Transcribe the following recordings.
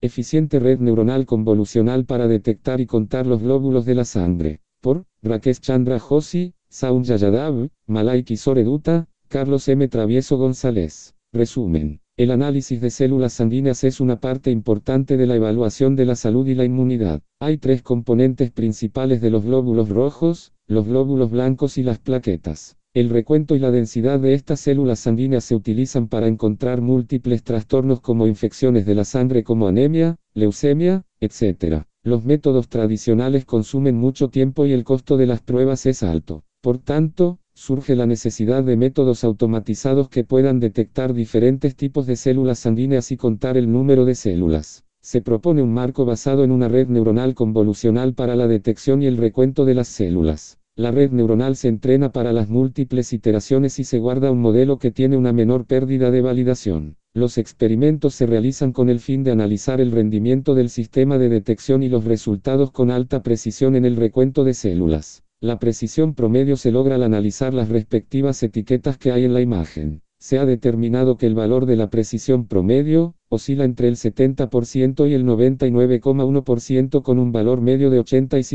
Eficiente red neuronal convolucional para detectar y contar los glóbulos de la sangre. Por Rakesh Chandra Joshi, Sounjya Yadav, Malay Kishore Dutta, Carlos M. Travieso González. Resumen. El análisis de células sanguíneas es una parte importante de la evaluación de la salud y la inmunidad. Hay tres componentes principales de los glóbulos rojos, los glóbulos blancos y las plaquetas. El recuento y la densidad de estas células sanguíneas se utilizan para encontrar múltiples trastornos como infecciones de la sangre como anemia, leucemia, etc. Los métodos tradicionales consumen mucho tiempo y el costo de las pruebas es alto. Por tanto, surge la necesidad de métodos automatizados que puedan detectar diferentes tipos de células sanguíneas y contar el número de células. Se propone un marco basado en una red neuronal convolucional para la detección y el recuento de las células. La red neuronal se entrena para las múltiples iteraciones y se guarda un modelo que tiene una menor pérdida de validación. Los experimentos se realizan con el fin de analizar el rendimiento del sistema de detección y los resultados con alta precisión en el recuento de células. La precisión promedio se logra al analizar las respectivas etiquetas que hay en la imagen. Se ha determinado que el valor de la precisión promedio oscila entre el 70% y el 99,1% con un valor medio de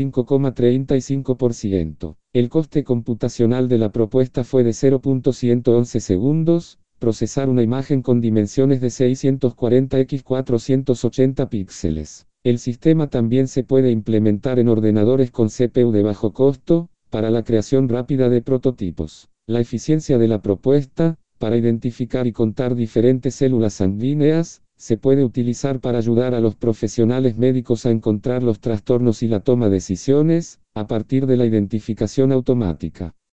85,35%. El coste computacional de la propuesta fue de 0.111 segundos, procesar una imagen con dimensiones de 640 x 480 píxeles. El sistema también se puede implementar en ordenadores con CPU de bajo costo, para la creación rápida de prototipos. La eficiencia de la propuesta, para identificar y contar diferentes células sanguíneas, se puede utilizar para ayudar a los profesionales médicos a encontrar los trastornos y la toma de decisiones, a partir de la identificación automática.